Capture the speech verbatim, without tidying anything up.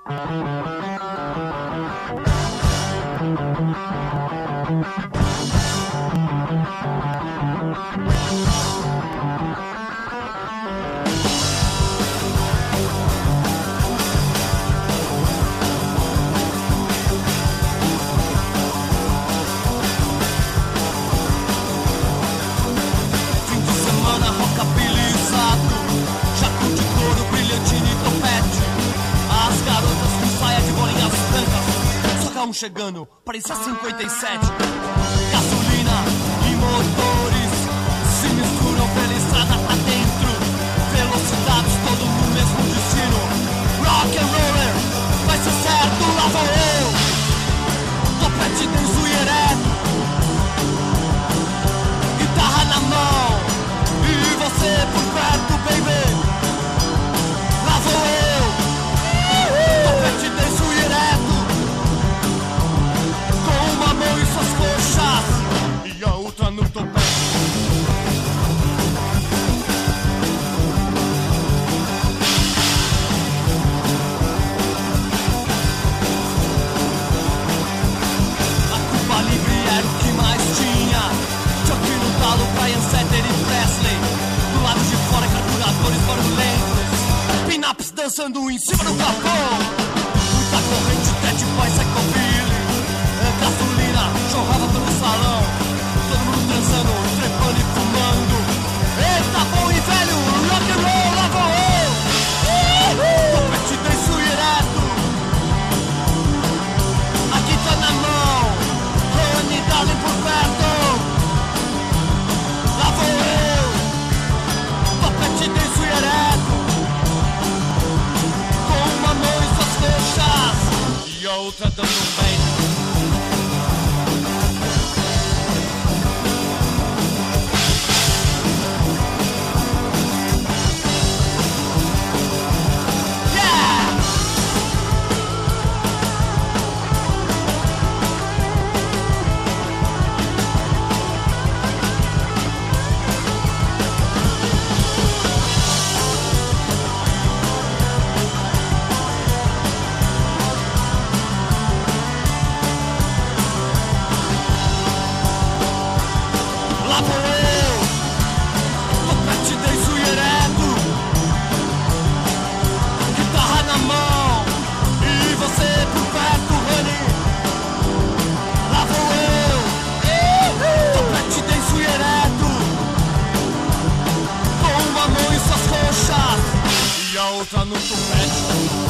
Chegando, parecia cinquenta e sete. Gasolina e motores se misturam pela estrada adentro. Velocidades, todo no mesmo destino. Rock and roller, vai ser certo, lá vou eu. Topete denso e ereto, guitarra na mão e você por perto, baby. Lá vou eu. Topete denso e ereto, uma mão em suas coxas e a outra no topete. A Cuba Libre era o que mais tinha. Chuck no talo, Brian Setzer e Presley. Do lado de fora, carburadores barulhentos, pin-ups dançando em cima do capô. Muita corrente, Ted Boy, Psychobilly. Gasolina jorrava pelo salão, todo mundo dançando, trepando e fumando. Eita, bom e velho, rock and roll, lá vou eu. Topete denso e ereto, aqui tá na mão, Honey Darling por perto. Lá vou eu. Topete denso e ereto, com uma mão em suas coxas e a outra dando um beijo. Outra no topete.